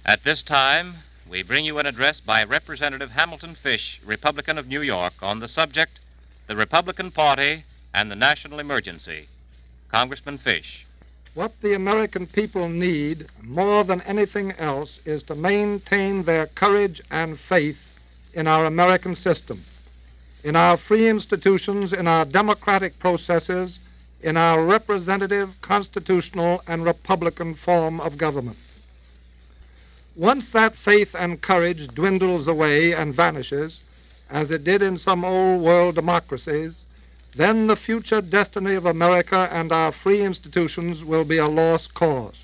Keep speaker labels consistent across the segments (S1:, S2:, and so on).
S1: At this time, we bring you an address by Representative Hamilton Fish, Republican of New York, on the subject, the Republican Party and the National Emergency. Congressman Fish.
S2: What the American people need more than anything else is to maintain their courage and faith in our American system, in our free institutions, in our democratic processes, in our representative, constitutional, and republican form of government. Once that faith and courage dwindles away and vanishes, as it did in some old world democracies, then the future destiny of America and our free institutions will be a lost cause.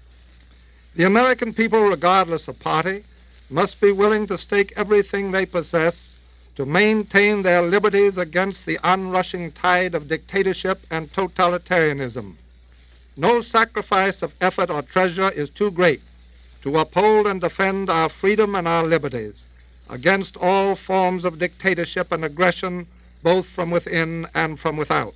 S2: The American people, regardless of party, must be willing to stake everything they possess to maintain their liberties against the onrushing tide of dictatorship and totalitarianism. No sacrifice of effort or treasure is too great to uphold and defend our freedom and our liberties against all forms of dictatorship and aggression, both from within and from without.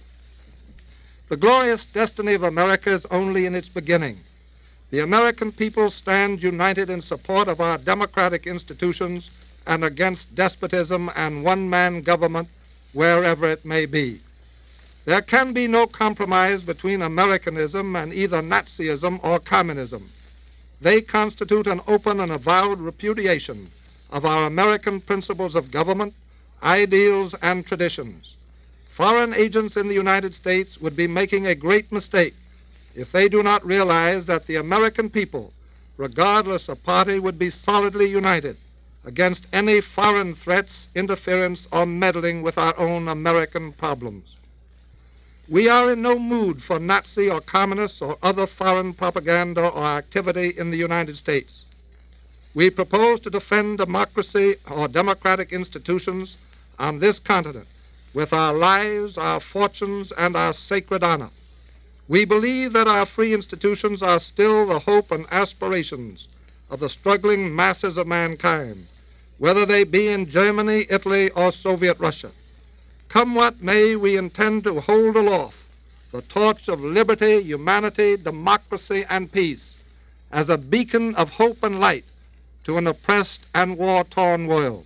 S2: The glorious destiny of America is only in its beginning. The American people stand united in support of our democratic institutions and against despotism and one-man government wherever it may be. There can be no compromise between Americanism and either Nazism or communism. They constitute an open and avowed repudiation of our American principles of government, ideals, and traditions. Foreign agents in the United States would be making a great mistake if they do not realize that the American people, regardless of party, would be solidly united against any foreign threats, interference, or meddling with our own American problems. We are in no mood for Nazi or communist or other foreign propaganda or activity in the United States. We propose to defend democracy or democratic institutions on this continent with our lives, our fortunes, and our sacred honor. We believe that our free institutions are still the hope and aspirations of the struggling masses of mankind, whether they be in Germany, Italy, or Soviet Russia. Come what may, we intend to hold aloft the torch of liberty, humanity, democracy, and peace as a beacon of hope and light to an oppressed and war-torn world.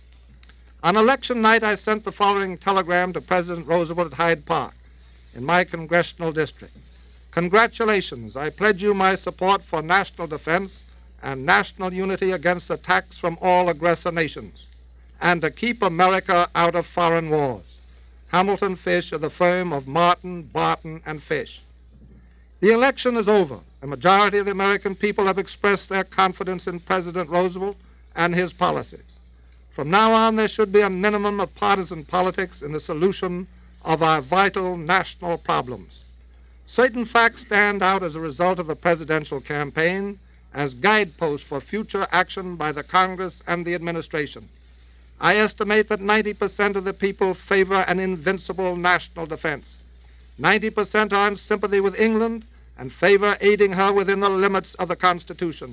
S2: On election night, I sent the following telegram to President Roosevelt at Hyde Park in my congressional district. Congratulations. I pledge you my support for national defense and national unity against attacks from all aggressor nations, and to keep America out of foreign wars. Hamilton Fish of the firm of Martin, Barton, and Fish. The election is over. A majority of the American people have expressed their confidence in President Roosevelt and his policies. From now on, there should be a minimum of partisan politics in the solution of our vital national problems. Certain facts stand out as a result of the presidential campaign as guideposts for future action by the Congress and the administration. I estimate that 90% of the people favor an invincible national defense. 90% are in sympathy with England and favor aiding her within the limits of the Constitution.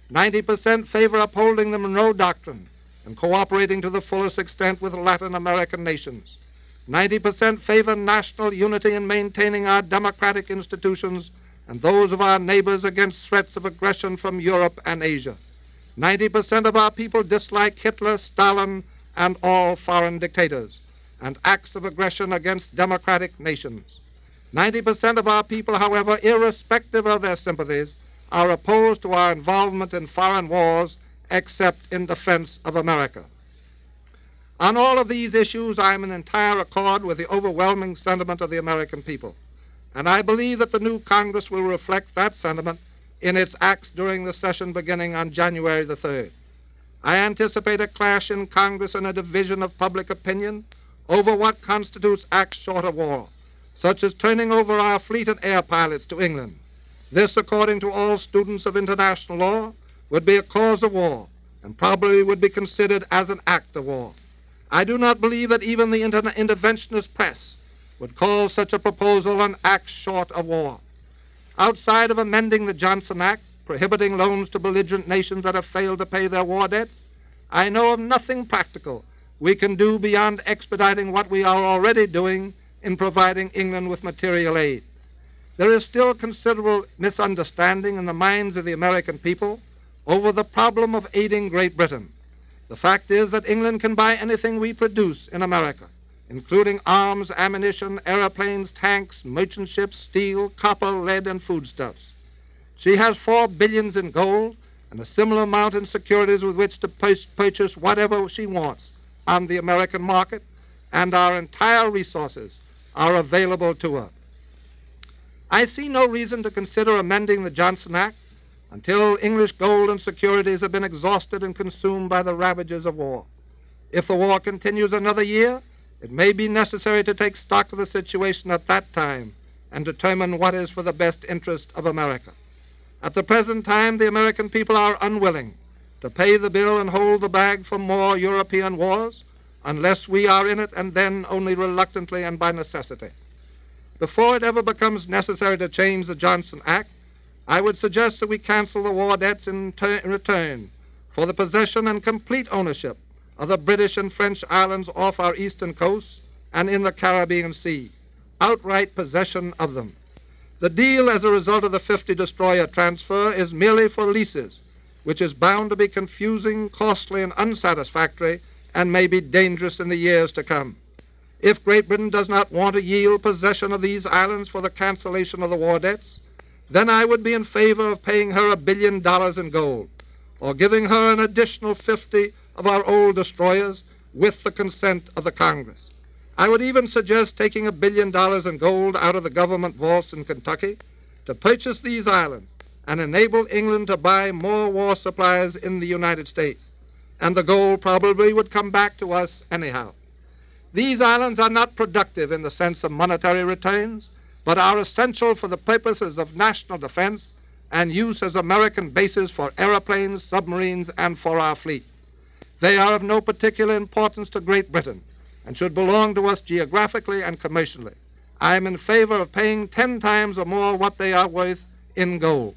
S2: 90% favor upholding the Monroe Doctrine and cooperating to the fullest extent with Latin American nations. 90% favor national unity in maintaining our democratic institutions and those of our neighbors against threats of aggression from Europe and Asia. 90% of our people dislike Hitler, Stalin, and all foreign dictators and acts of aggression against democratic nations. 90% of our people, however, irrespective of their sympathies, are opposed to our involvement in foreign wars except in defense of America. On all of these issues, I am in entire accord with the overwhelming sentiment of the American people, and I believe that the new Congress will reflect that sentiment in its acts during the session beginning on January the 3rd. I anticipate a clash in Congress and a division of public opinion over what constitutes acts short of war, such as turning over our fleet and air pilots to England. This, according to all students of international law, would be a cause of war and probably would be considered as an act of war. I do not believe that even the interventionist press would call such a proposal an act short of war. Outside of amending the Johnson Act, prohibiting loans to belligerent nations that have failed to pay their war debts, I know of nothing practical we can do beyond expediting what we are already doing in providing England with material aid. There is still considerable misunderstanding in the minds of the American people over the problem of aiding Great Britain. The fact is that England can buy anything we produce in America, including arms, ammunition, airplanes, tanks, merchant ships, steel, copper, lead, and foodstuffs. She has $4 billion in gold and a similar amount in securities with which to purchase whatever she wants on the American market, and our entire resources are available to her. I see no reason to consider amending the Johnson Act until English gold and securities have been exhausted and consumed by the ravages of war. If the war continues another year, it may be necessary to take stock of the situation at that time and determine what is for the best interest of America. At the present time, the American people are unwilling to pay the bill and hold the bag for more European wars unless we are in it, and then only reluctantly and by necessity. Before it ever becomes necessary to change the Johnson Act, I would suggest that we cancel the war debts in return for the possession and complete ownership of the British and French islands off our eastern coast and in the Caribbean Sea, outright possession of them. The deal as a result of the 50 destroyer transfer is merely for leases, which is bound to be confusing, costly, and unsatisfactory, and may be dangerous in the years to come. If Great Britain does not want to yield possession of these islands for the cancellation of the war debts, then I would be in favor of paying her $1 billion in gold, or giving her an additional 50 of our old destroyers with the consent of the Congress. I would even suggest taking $1 billion in gold out of the government vaults in Kentucky to purchase these islands and enable England to buy more war supplies in the United States, and the gold probably would come back to us anyhow. These islands are not productive in the sense of monetary returns, but are essential for the purposes of national defense and use as American bases for airplanes, submarines, and for our fleet. They are of no particular importance to Great Britain and should belong to us geographically and commercially. I am in favor of paying 10 times or more what they are worth in gold.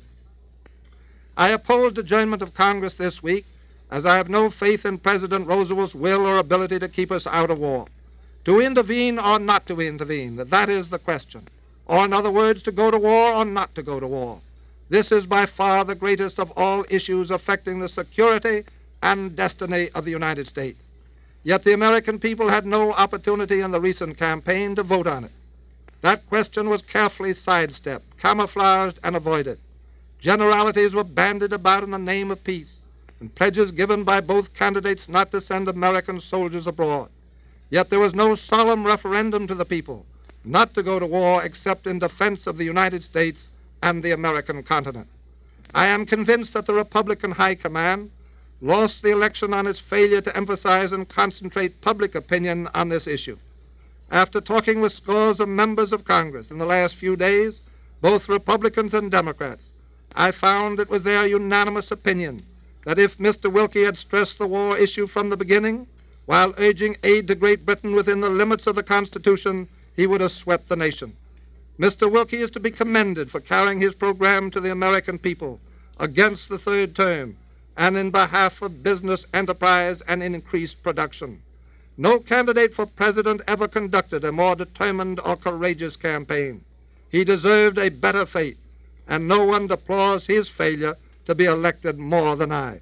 S2: I opposed adjournment of Congress this week, as I have no faith in President Roosevelt's will or ability to keep us out of war. To intervene or not to intervene, that is the question. Or in other words, to go to war or not to go to war. This is by far the greatest of all issues affecting the security and destiny of the United States. Yet the American people had no opportunity in the recent campaign to vote on it. That question was carefully sidestepped, camouflaged, and avoided. Generalities were bandied about in the name of peace, and pledges given by both candidates not to send American soldiers abroad. Yet there was no solemn referendum to the people not to go to war except in defense of the United States and the American continent. I am convinced that the Republican High Command lost the election on its failure to emphasize and concentrate public opinion on this issue. After talking with scores of members of Congress in the last few days, both Republicans and Democrats, I found it was their unanimous opinion that if Mr. Willkie had stressed the war issue from the beginning, while urging aid to Great Britain within the limits of the Constitution, he would have swept the nation. Mr. Willkie is to be commended for carrying his program to the American people against the third term and in behalf of business enterprise and increased production. No candidate for president ever conducted a more determined or courageous campaign. He deserved a better fate, and no one deplores his failure to be elected more than I.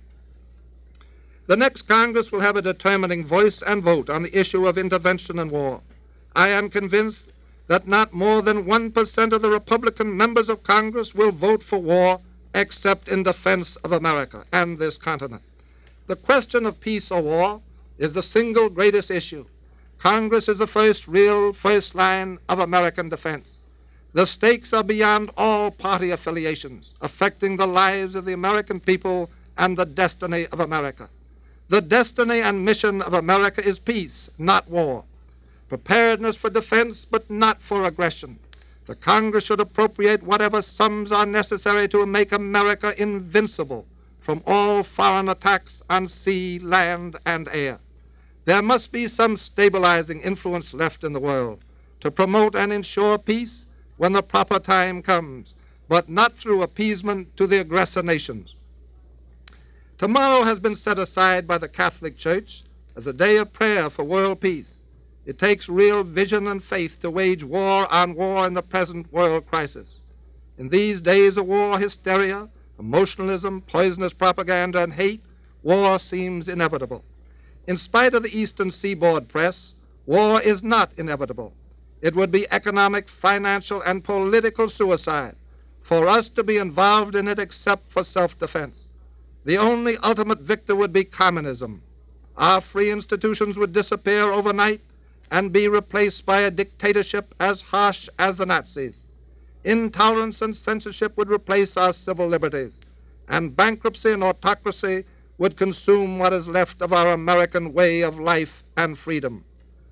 S2: The next Congress will have a determining voice and vote on the issue of intervention in war. I am convinced that not more than 1% of the Republican members of Congress will vote for war except in defense of America and this continent. The question of peace or war is the single greatest issue. Congress is the first line of American defense. The stakes are beyond all party affiliations, affecting the lives of the American people and the destiny of America. The destiny and mission of America is peace, not war. Preparedness for defense, but not for aggression. The Congress should appropriate whatever sums are necessary to make America invincible from all foreign attacks on sea, land, and air. There must be some stabilizing influence left in the world to promote and ensure peace when the proper time comes, but not through appeasement to the aggressor nations. Tomorrow has been set aside by the Catholic Church as a day of prayer for world peace. It takes real vision and faith to wage war on war in the present world crisis. In these days of war hysteria, emotionalism, poisonous propaganda, and hate, war seems inevitable. In spite of the Eastern Seaboard press, war is not inevitable. It would be economic, financial, and political suicide for us to be involved in it except for self-defense. The only ultimate victor would be communism. Our free institutions would disappear overnight and be replaced by a dictatorship as harsh as the Nazis. Intolerance and censorship would replace our civil liberties, and bankruptcy and autocracy would consume what is left of our American way of life and freedom.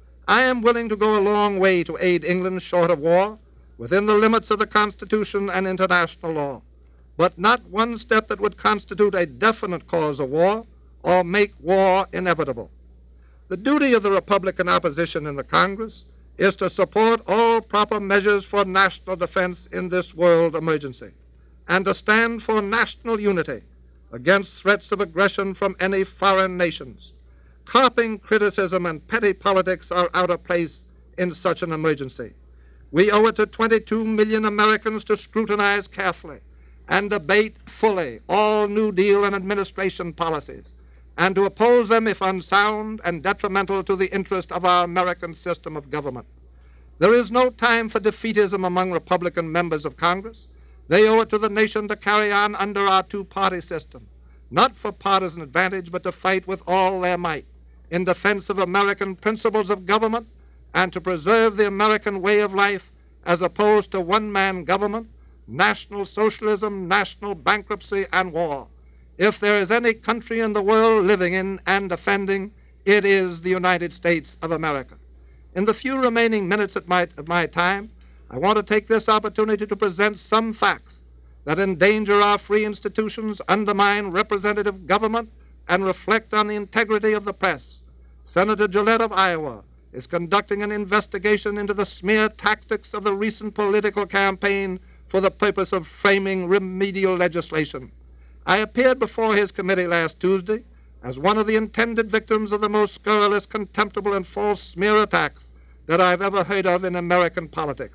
S2: I am willing to go a long way to aid England short of war, within the limits of the Constitution and international law, but not one step that would constitute a definite cause of war or make war inevitable. The duty of the Republican opposition in the Congress is to support all proper measures for national defense in this world emergency, and to stand for national unity against threats of aggression from any foreign nations. Carping criticism and petty politics are out of place in such an emergency. We owe it to 22 million Americans to scrutinize carefully and debate fully all New Deal and administration policies, and to oppose them if unsound and detrimental to the interest of our American system of government. There is no time for defeatism among Republican members of Congress. They owe it to the nation to carry on under our two-party system, not for partisan advantage, but to fight with all their might in defense of American principles of government and to preserve the American way of life as opposed to one-man government, national socialism, national bankruptcy, and war. If there is any country in the world living in and defending, it is the United States of America. In the few remaining minutes of my time, I want to take this opportunity to present some facts that endanger our free institutions, undermine representative government, and reflect on the integrity of the press. Senator Gillette of Iowa is conducting an investigation into the smear tactics of the recent political campaign for the purpose of framing remedial legislation. I appeared before his committee last Tuesday as one of the intended victims of the most scurrilous, contemptible, and false smear attacks that I've ever heard of in American politics.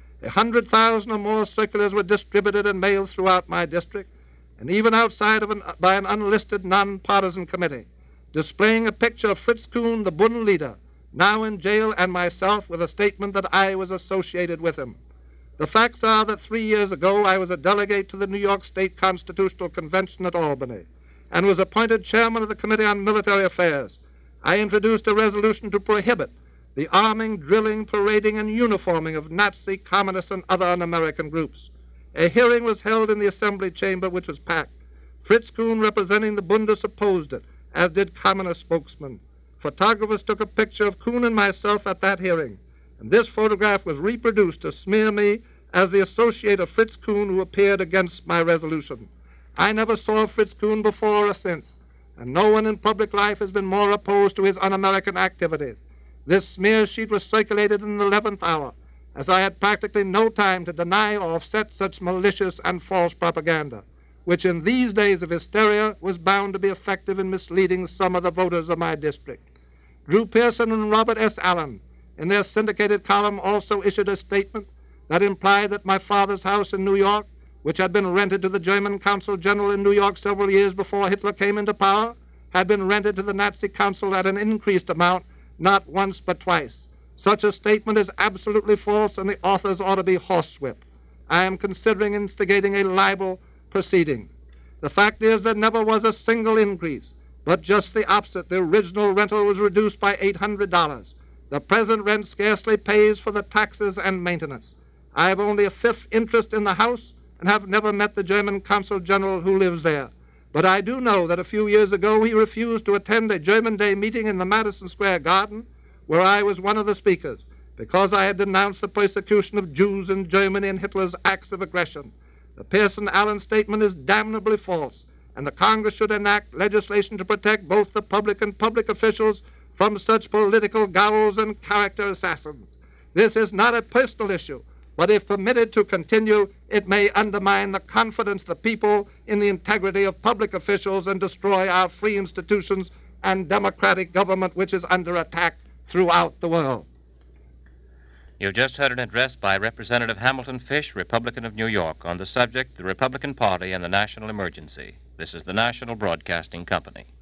S2: 100,000 or more circulars were distributed and mailed throughout my district, and even outside by an unlisted nonpartisan committee, displaying a picture of Fritz Kuhn, the Bund leader, now in jail, and myself, with a statement that I was associated with him. The facts are that 3 years ago I was a delegate to the New York State Constitutional Convention at Albany and was appointed chairman of the Committee on Military Affairs. I introduced a resolution to prohibit the arming, drilling, parading, and uniforming of Nazi, communist, and other un-American groups. A hearing was held in the Assembly chamber, which was packed. Fritz Kuhn, representing the Bundes, opposed it, as did communist spokesmen. Photographers took a picture of Kuhn and myself at that hearing, and this photograph was reproduced to smear me as the associate of Fritz Kuhn who appeared against my resolution. I never saw Fritz Kuhn before or since, and no one in public life has been more opposed to his un-American activities. This smear sheet was circulated in the 11th hour, as I had practically no time to deny or offset such malicious and false propaganda, which in these days of hysteria was bound to be effective in misleading some of the voters of my district. Drew Pearson and Robert S. Allen, in their syndicated column, also issued a statement that implied that my father's house in New York, which had been rented to the German Consul General in New York several years before Hitler came into power, had been rented to the Nazi consul at an increased amount, not once but twice. Such a statement is absolutely false, and the authors ought to be horsewhipped. I am considering instigating a libel proceeding. The fact is there never was a single increase, but just the opposite. The original rental was reduced by $800. The present rent scarcely pays for the taxes and maintenance. I have only a fifth interest in the house and have never met the German Consul General who lives there. But I do know that a few years ago he refused to attend a German Day meeting in the Madison Square Garden, where I was one of the speakers, because I had denounced the persecution of Jews in Germany and Hitler's acts of aggression. The Pearson-Allen statement is damnably false, and the Congress should enact legislation to protect both the public and public officials from such political ghouls and character assassins. This is not a personal issue, but if permitted to continue, it may undermine the confidence of the people in the integrity of public officials and destroy our free institutions and democratic government, which is under attack throughout the world.
S1: You've just heard an address by Representative Hamilton Fish, Republican of New York, on the subject, the Republican Party and the National Emergency. This is the National Broadcasting Company.